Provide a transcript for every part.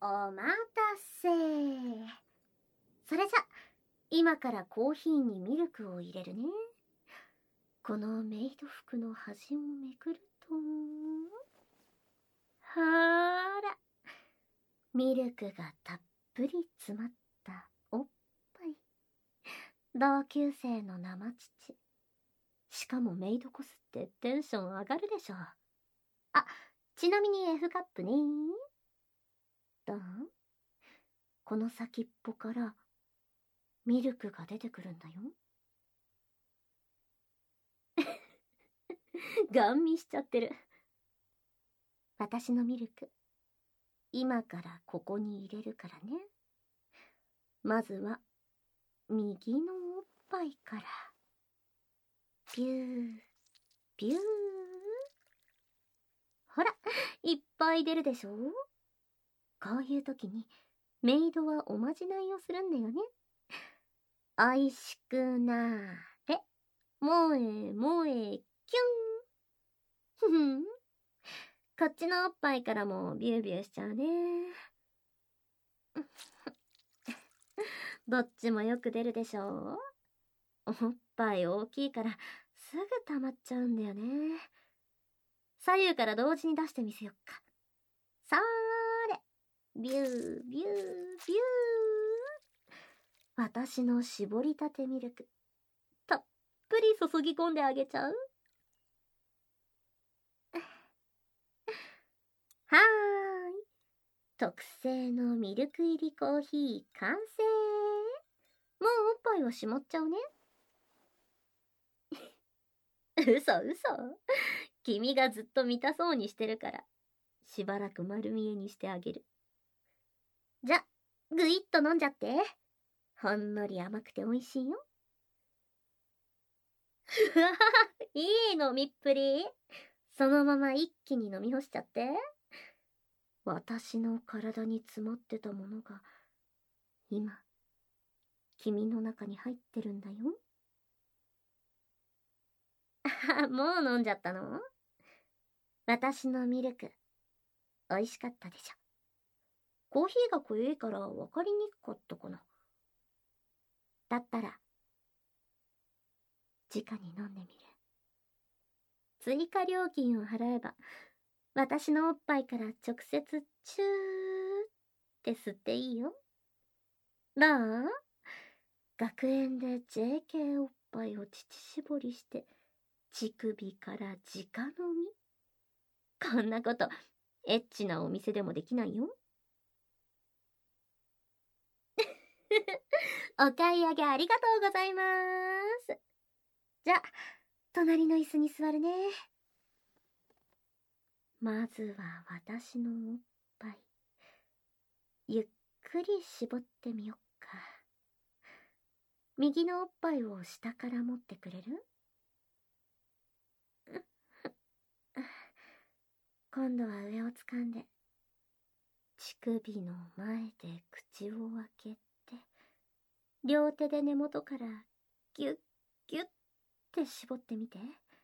お待たせ。それじゃ、今からコーヒーにミルクを入れるね。このメイド服の端をめくると、ほーら、ミルクがたっぷり詰まったおっぱい。同級生の生乳。しかもメイドコスってテンション上がるでしょ。あ、ちなみに F カップね。どう？この先っぽからミルクが出てくるんだよ。ガン見しちゃってる。私のミルク、今からここに入れるからね。まずは右のおっぱいからビュービュー。ほら、いっぱい出るでしょ。こういう時にメイドはおまじないをするんだよね。おいしくなーれ、もえもえキュン。ふふん、こっちのおっぱいからもビュービューしちゃうね。どっちもよく出るでしょ。おっぱい大きいからすぐ溜まっちゃうんだよね。左右から同時に出してみせよっか。そーれ、ビュービュービュー。私の絞りたてミルク、たっぷり注ぎ込んであげちゃう。はーい、特製のミルク入りコーヒー完成。もうおっぱいはしまっちゃうね。嘘。君がずっと見たそうにしてるから、しばらく丸見えにしてあげる。じゃ、ぐいっと飲んじゃって。ほんのり甘くて美味しいよ。いい飲みっぷり。そのまま一気に飲み干しちゃって。私の体に詰まってたものが、今、君の中に入ってるんだよ。もう飲んじゃったの？私のミルク、美味しかったでしょ。コーヒーが濃いから分かりにくかったかな。だったら、直に飲んでみる。追加料金を払えば、私のおっぱいから直接チューって吸っていいよ。どう？学園で JK おっぱいを乳搾りして、乳首から直飲み。こんなこと、エッチなお店でもできないよ。お買い上げありがとうございます。じゃ、隣の椅子に座るね。まずは私のおっぱい、ゆっくり絞ってみよっか。右のおっぱいを下から持ってくれる？今度は上を掴んで、乳首の前で口を開けて、両手で根元からギュッギュッって絞ってみて。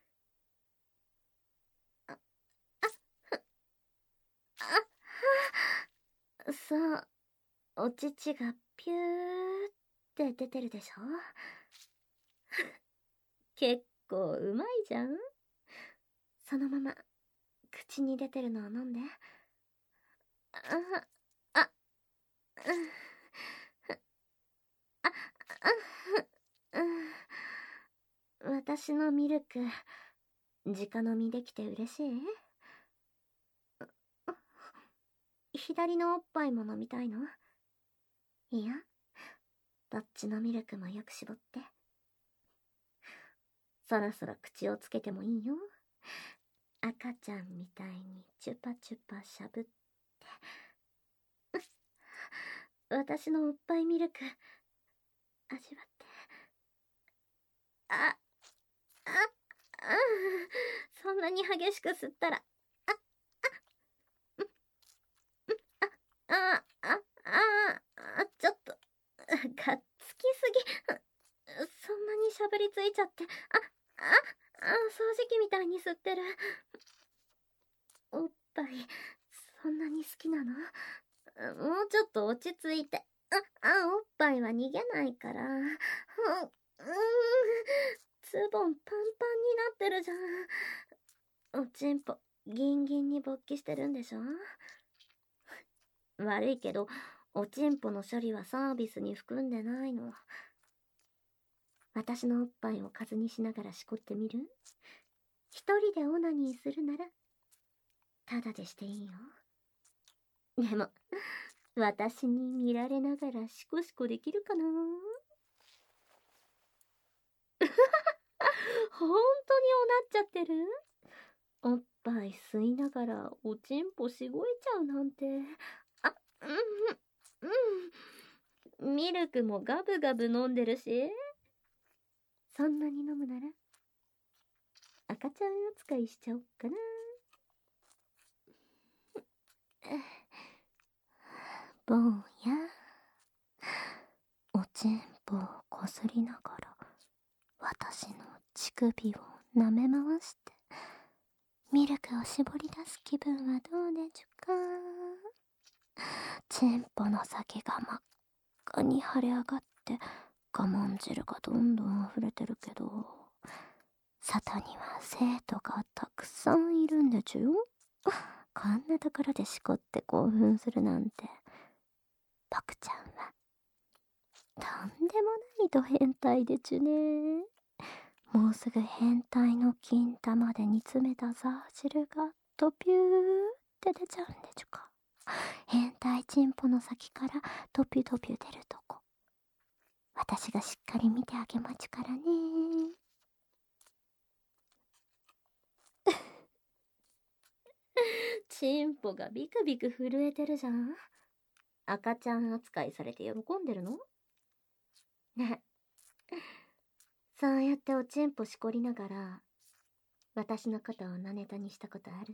そう、お乳がピューって出てるでしょ。結構うまいじゃん。そのまま口に出てるのを飲んで。私のミルク、直飲みできて嬉しい？左のおっぱいも飲みたいの？いや、どっちのミルクもよく絞って。そろそろ口をつけてもいいよ。赤ちゃんみたいにチュパチュパしゃぶって。私のおっぱいミルク、味わって。そんなに激しく吸ったら、ちょっと、がっつきすぎ。そんなにしゃぶりついちゃって、掃除機みたいに吸ってる。おっぱい、そんなに好きなの？ もうちょっと落ち着いて。おっぱいは逃げないから。ズボンパンパンになってるじゃん。おちんぽ、ギンギンに勃起してるんでしょ？悪いけど、おちんぽの処理はサービスに含んでないの。私のおっぱいを数にしながらしこってみる？一人でオナニーするなら、ただでしていいよ。でも、私に見られながらシコシコできるかな？ほんとにおなっちゃってる？おっぱい吸いながらおちんぽしごいちゃうなんて。ミルクもガブガブ飲んでるし。そんなに飲むなら、赤ちゃん扱いしちゃおっかな。坊や、おちんぽをこすりながら、私の乳首を舐め回して、ミルクを絞り出す気分はどうでちゅか。チンポの先が真っ赤に腫れ上がって、我慢汁がどんどん溢れてるけど、外には生徒がたくさんいるんでちゅよ。こんなところでしこって興奮するなんて、僕ちゃんは、とんでもないド変態でちゅね。もうすぐ変態の金玉で煮詰めたザー汁がドピューって出ちゃうんでちゅか。変態チンポの先からドピュドピュ出るとこ。私がしっかり見てあげまちゅからね。チンポがビクビク震えてるじゃん。赤ちゃん扱いされて喜んでるの？ね。そうやっておちんぽしこりながら、私の肩をなネタにしたことある？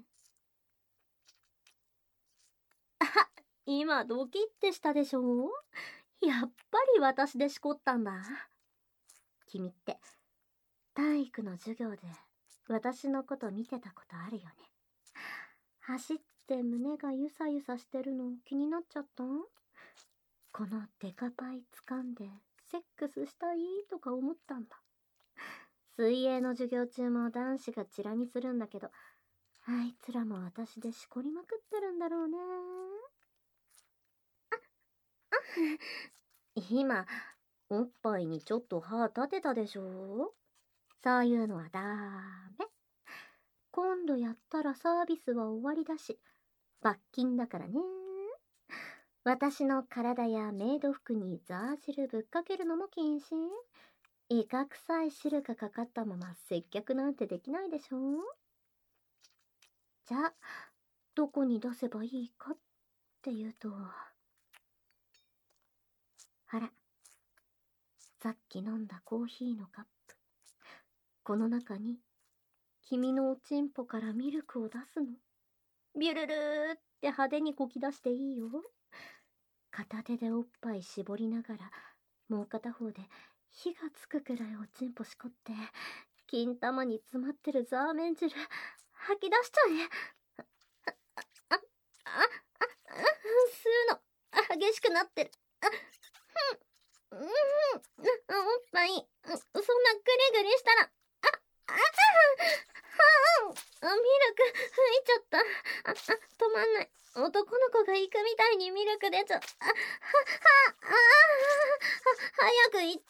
今ドキってしたでしょ？やっぱり私でしこったんだ。君って体育の授業で私のこと見てたことあるよね。走って胸がゆさゆさしてるの気になっちゃった？このデカパイ掴んでセックスしたいとか思ったんだ。水泳の授業中も男子がチラ見するんだけど、あいつらも私でしこりまくってるんだろうね。今、おっぱいにちょっと歯立てたでしょ？そういうのはダメ。今度やったらサービスは終わりだし、罰金だからね。私の体やメイド服にザー汁ぶっかけるのも禁止。威嚇臭い汁がかかったまま接客なんてできないでしょ？じゃあ、どこに出せばいいかっていうと、ほら、さっき飲んだコーヒーのカップ。この中に、君のおちんぽからミルクを出すの。ビュルルーって派手にこき出していいよ。片手でおっぱい絞りながら、もう片方で火がつくくらいおちんぽしこって、金玉に詰まってるザーメン汁、吐き出しちゃえ。吸うの、激しくなってる。おっぱい、そんなグリグリしたら、ミルク吹いちゃった。止まんない。男の子が行くみたいにミルク出ちゃった。早く行って。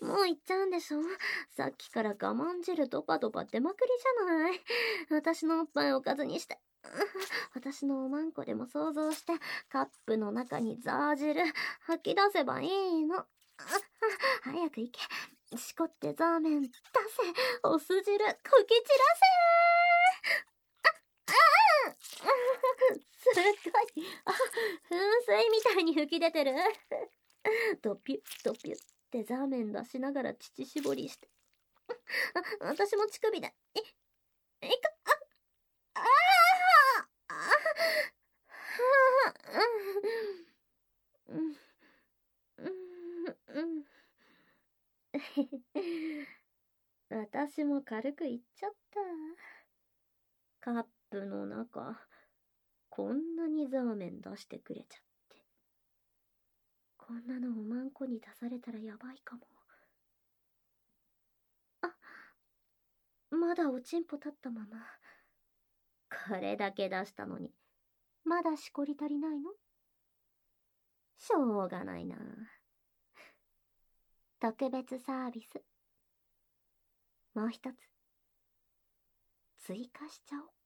もう行っちゃうんでしょ？さっきから我慢汁ドバドバ出まくりじゃない。私のおっぱいをおかずにして。私のおまんこでも想像して、カップの中にザー汁吐き出せばいいの。早く行け。しこってザーメン出せ。お酢汁こき散らせ。すごい。噴水みたいに吹き出てる。ドピュッドピュッってザーメン出しながら乳搾りして。私も乳首で。私も軽く言っちゃった。カップの中、 こんなにザーメン出してくれちゃって。こんなのおまんこに出されたらやばいかも。あ、まだおちんぽ立ったまま。これだけ出したのに、まだしこり足りないの？しょうがないな。特別サービス。もう一つ、追加しちゃおっ